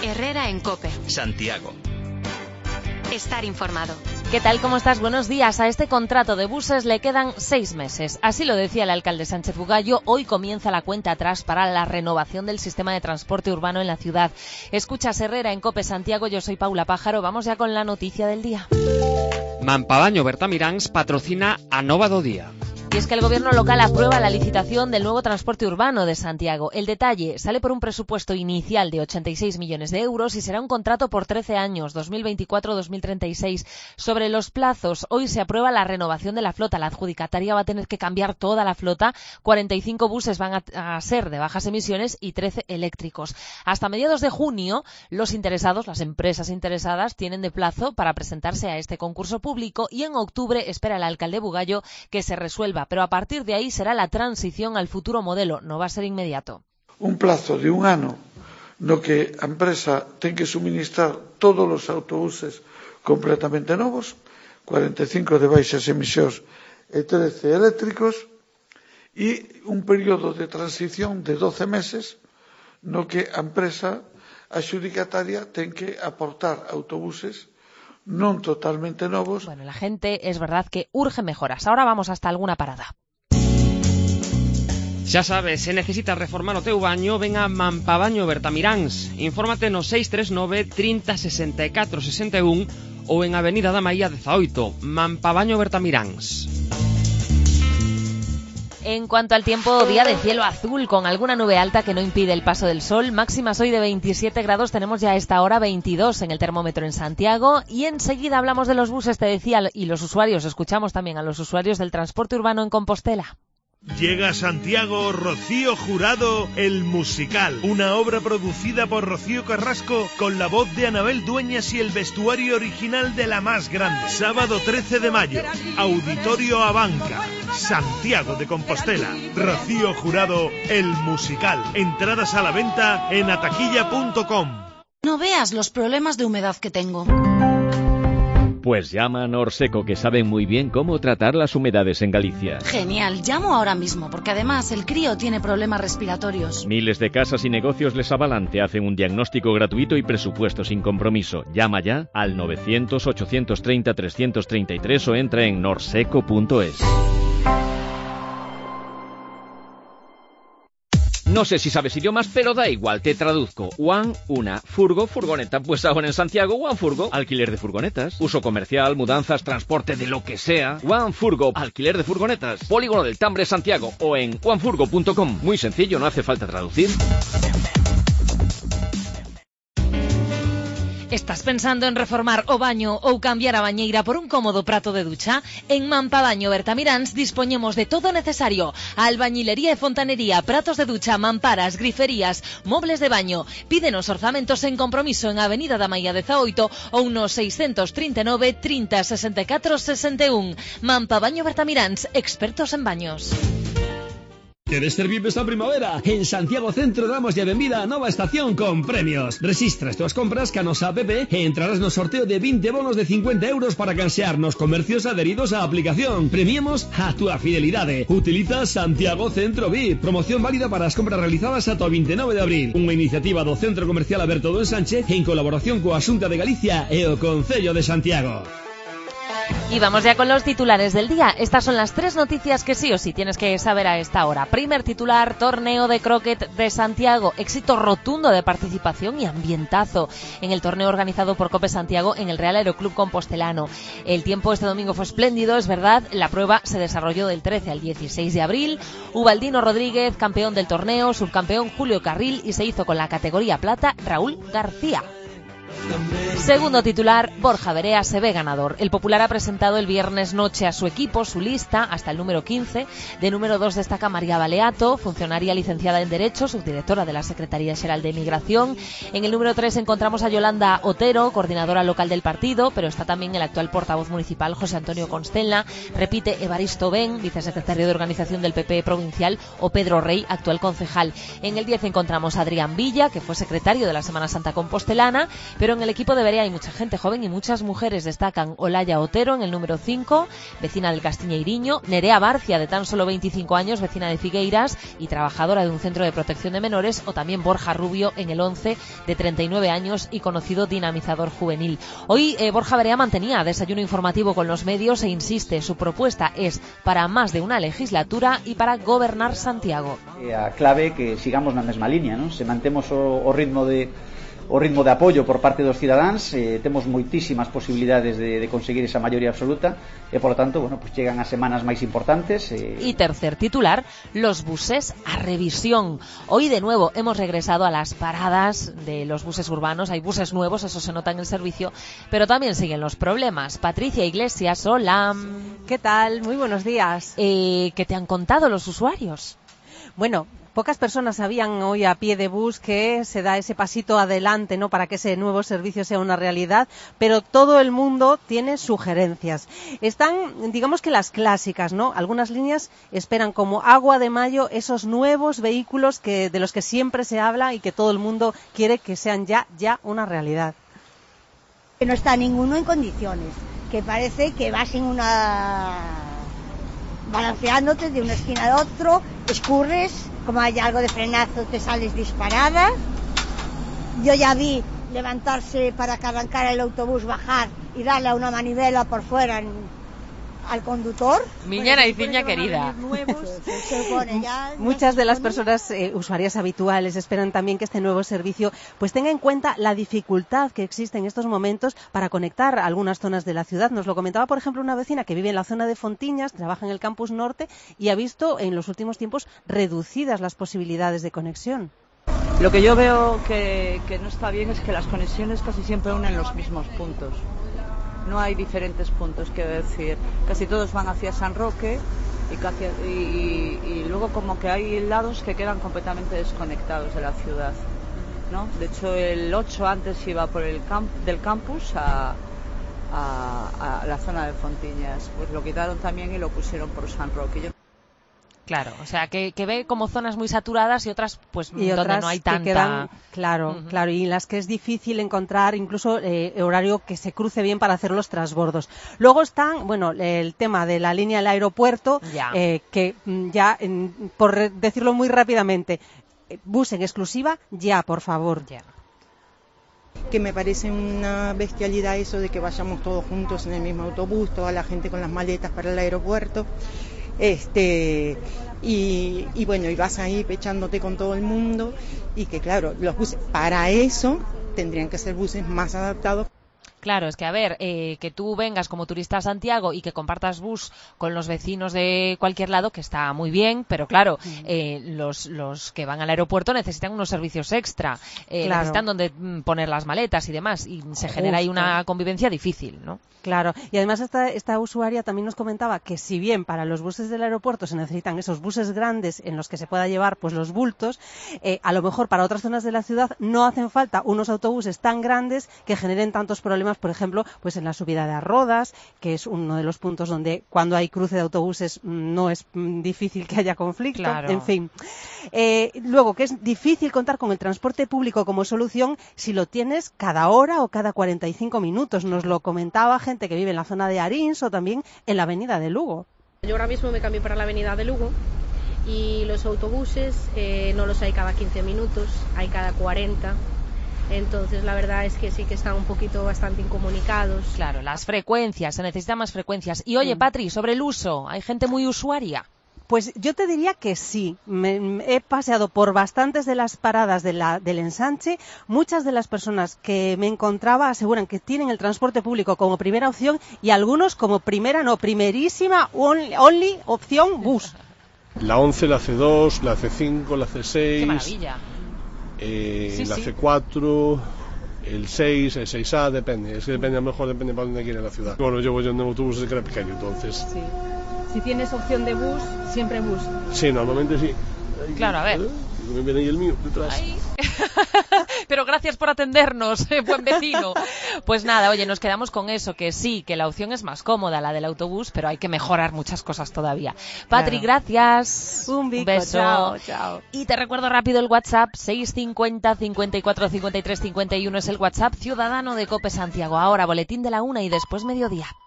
Herrera en COPE. Santiago. Estar informado. ¿Qué tal? ¿Cómo estás? Buenos días. A este contrato de buses le quedan 6 meses. Así lo decía el alcalde Sánchez Bugallo. Hoy comienza la cuenta atrás para la renovación del sistema de transporte urbano en la ciudad. Escuchas Herrera en COPE Santiago. Yo soy Paula Pájaro. Vamos ya con la noticia del día. Mampavaño Bertamiráns patrocina a Nova do Día. Y es que el gobierno local aprueba la licitación del nuevo transporte urbano de Santiago. El detalle sale por un presupuesto inicial de 86 millones de euros y será un contrato por 13 años, 2024-2036. Sobre los plazos, hoy se aprueba la renovación de la flota. La adjudicataria va a tener que cambiar toda la flota. 45 buses van a ser de bajas emisiones y 13 eléctricos. Hasta mediados de junio, los interesados, las empresas interesadas, tienen de plazo para presentarse a este concurso público y en octubre espera el alcalde Bugallo que se resuelva. Pero a partir de aí será la transición al futuro modelo, non va a ser inmediato. Un plazo de un ano no que a empresa ten que suministrar todos os autobuses completamente novos, 45 de baixas emisións e 13 eléctricos, e un período de transición de 12 meses no que a empresa adxudicataria ten que aportar autobuses non totalmente novos. Bueno, la gente es verdad que urge mejoras. Ahora vamos hasta alguna parada. Xa sabes, se necesitas reformar o teu baño, ven a Mampavaño Bertamiráns. Infórmate no 639 30 64 61 ou en Avenida da Maía 18, Mampavaño Bertamiráns. En cuanto al tiempo, día de cielo azul con alguna nube alta que no impide el paso del sol. Máximas hoy de 27 grados, tenemos ya a esta hora 22 en el termómetro en Santiago. Y enseguida hablamos de los buses, te decía, y los usuarios. Escuchamos también a los usuarios del transporte urbano en Compostela. Llega a Santiago Rocío Jurado, el musical, una obra producida por Rocío Carrasco con la voz de Anabel Dueñas y el vestuario original de La Más Grande. Sábado 13 de mayo, Auditorio Abanca, Santiago de Compostela. Rocío Jurado, el musical. Entradas a la venta en ataquilla.com. No veas los problemas de humedad que tengo. Pues llama a Norseco, que saben muy bien cómo tratar las humedades en Galicia. Genial, llamo ahora mismo, porque además el crío tiene problemas respiratorios. Miles de casas y negocios les avalan, te hacen un diagnóstico gratuito y presupuesto sin compromiso. Llama ya al 900-830-333 o entra en norseco.es. No sé si sabes idiomas, pero da igual, te traduzco. One, una, furgo, furgoneta. Pues ahora en Santiago, One Furgo, alquiler de furgonetas, uso comercial, mudanzas, transporte de lo que sea. One Furgo, alquiler de furgonetas. Polígono del Tambre, Santiago, o en onefurgo.com. Muy sencillo, no hace falta traducir. ¿Estás pensando en reformar o baño ou cambiar a bañeira por un cómodo prato de ducha? En Mampavaño Bertamiráns dispoñemos de todo necesario: albañilería e fontanería, pratos de ducha, mamparas, griferías, mobles de baño. Pídenos orzamentos en compromiso en Avenida da Maía 18 ou no 639 30 64 61. Mampavaño Bertamiráns, expertos en baños. ¿Quieres ser VIP esta primavera? En Santiago Centro damos ya benvida a nova estación con premios. Resistra as tuas compras ca nosa app e entrarás no sorteo de 20 bonos de 50 euros para cansear nos comercios adheridos á aplicación. Premiemos a túa fidelidade. Utiliza Santiago Centro VIP. Promoción válida para as compras realizadas ata o 29 de abril. Unha iniciativa do Centro Comercial Alberto do Ensanche en colaboración coa Xunta de Galicia e o Concello de Santiago. Y vamos ya con los titulares del día. Estas son las 3 noticias que sí o sí tienes que saber a esta hora. Primer titular: torneo de croquet de Santiago. Éxito rotundo de participación y ambientazo en el torneo organizado por COPE Santiago en el Real Aeroclub Compostelano. El tiempo este domingo fue espléndido, es verdad. La prueba se desarrolló del 13 al 16 de abril. Ubaldino Rodríguez, campeón del torneo, subcampeón Julio Carril y se hizo con la categoría plata Raúl García. Segundo titular: Borja Berea se ve ganador. El Popular ha presentado el viernes noche a su equipo, su lista, hasta el número 15. De número 2 destaca María Baleato, funcionaria licenciada en Derecho, subdirectora de la Secretaría Xeral de Migración. En el número 3 encontramos a Yolanda Otero, coordinadora local del partido, pero está también el actual portavoz municipal José Antonio Constella. Repite Evaristo Ben, vicesecretario de Organización del PP provincial, o Pedro Rey, actual concejal. En el 10 encontramos a Adrián Villa, que fue secretario de la Semana Santa compostelana, pero Pero en el equipo de Verea hay mucha gente joven y muchas mujeres. Destacan Olaya Otero en el número 5, vecina del Castiñeiriño, Nerea Barcia, de tan solo 25 años, vecina de Figueiras y trabajadora de un centro de protección de menores, o también Borja Rubio en el 11, de 39 años y conocido dinamizador juvenil. Hoy Borja Verea mantenía desayuno informativo con los medios e insiste, su propuesta es para más de una legislatura y para gobernar Santiago. A clave que sigamos na mesma liña, non? Se mantemos o ritmo de apoio por parte dos cidadáns, temos moitísimas posibilidades de conseguir esa maioría absoluta e, por lo tanto, bueno, pues llegan as semanas máis importantes. Y tercer titular, los buses a revisión. Hoy de nuevo hemos regresado a las paradas de los buses urbanos. Hay buses nuevos, eso se nota en el servicio, pero también siguen los problemas. Patricia Iglesias, hola. ¿Qué tal? Muy buenos días. ¿Qué te han contado los usuarios? Bueno, pocas personas sabían hoy a pie de bus que se da ese pasito adelante, ¿no?, para que ese nuevo servicio sea una realidad, pero todo el mundo tiene sugerencias. Están, digamos que las clásicas, ¿no? Algunas líneas esperan como agua de mayo esos nuevos vehículos de los que siempre se habla y que todo el mundo quiere que sean ya una realidad. Que no está ninguno en condiciones, que parece que vas en balanceándote de una esquina a otro, escurres, como hay algo de frenazo te sales disparada. Yo ya vi levantarse para que arrancara el autobús, bajar y darle a una manivela por fuera al conductor. Miña Iciña querida. Muchas de las personas usuarias habituales esperan también que este nuevo servicio pues tenga en cuenta la dificultad que existe en estos momentos para conectar algunas zonas de la ciudad. Nos lo comentaba, por ejemplo, una vecina que vive en la zona de Fontiñas, trabaja en el campus norte y ha visto en los últimos tiempos reducidas las posibilidades de conexión. Lo que yo veo que no está bien es que las conexiones casi siempre unen los mismos puntos. No hay diferentes puntos, quiero decir, casi todos van hacia San Roque y luego como que hay lados que quedan completamente desconectados de la ciudad, ¿no? De hecho, el 8 antes iba por del campus a la zona de Fontiñas, pues lo quitaron también y lo pusieron por San Roque. Claro, o sea, que ve como zonas muy saturadas y otras pues donde otras no hay tanta... que quedan, claro, y en las que es difícil encontrar incluso horario que se cruce bien para hacer los transbordos. Luego están, bueno, el tema de la línea del aeropuerto, que ya, por decirlo muy rápidamente, bus en exclusiva, ya, por favor. Ya. Que me parece una bestialidad eso de que vayamos todos juntos en el mismo autobús, toda la gente con las maletas para el aeropuerto. Y bueno, y vas ahí pechándote con todo el mundo y que claro, los buses para eso tendrían que ser buses más adaptados. Claro, es que a ver, que tú vengas como turista a Santiago y que compartas bus con los vecinos de cualquier lado, que está muy bien, pero claro, los que van al aeropuerto necesitan unos servicios extra, necesitan donde poner las maletas y demás, y se genera ahí una convivencia difícil, ¿no? Claro, y además esta usuaria también nos comentaba que si bien para los buses del aeropuerto se necesitan esos buses grandes en los que se pueda llevar pues los bultos, a lo mejor para otras zonas de la ciudad no hacen falta unos autobuses tan grandes que generen tantos problemas, por ejemplo, pues en la subida de Arrodas, que es uno de los puntos donde cuando hay cruce de autobuses no es difícil que haya conflicto, claro. En fin. Luego, que es difícil contar con el transporte público como solución si lo tienes cada hora o cada 45 minutos. Nos lo comentaba gente que vive en la zona de Arins o también en la avenida de Lugo. Yo ahora mismo me cambié para la avenida de Lugo y los autobuses no los hay cada 15 minutos, hay cada 40. Entonces la verdad es que sí que están un poquito bastante incomunicados. Claro, las frecuencias, se necesitan más frecuencias. Y oye, Patri, sobre el uso, ¿hay gente muy usuaria? Pues yo te diría que sí. He paseado por bastantes de las paradas del ensanche. Muchas de las personas que me encontraba aseguran que tienen el transporte público como primera opción y algunos como primerísima, only opción bus. La 11, la C2, la C5, la C6. ¡Qué maravilla! La C4, el 6, el 6A, depende. Es que depende, a lo mejor depende para dónde quiera la ciudad. Bueno, yo voy en autobús de que era pequeño, entonces. Sí. Si tienes opción de bus, siempre bus. Sí, normalmente sí. Claro, a ver. Me viene ahí el mío detrás. pero gracias por atendernos, buen vecino. Pues nada, oye, nos quedamos con eso, que sí, que la opción es más cómoda, la del autobús, pero hay que mejorar muchas cosas todavía. Patri, gracias. Un beso. Chao, chao. Y te recuerdo rápido el WhatsApp, 650 54 53 51 es el WhatsApp ciudadano de COPE Santiago. Ahora, boletín de la 1 y después mediodía.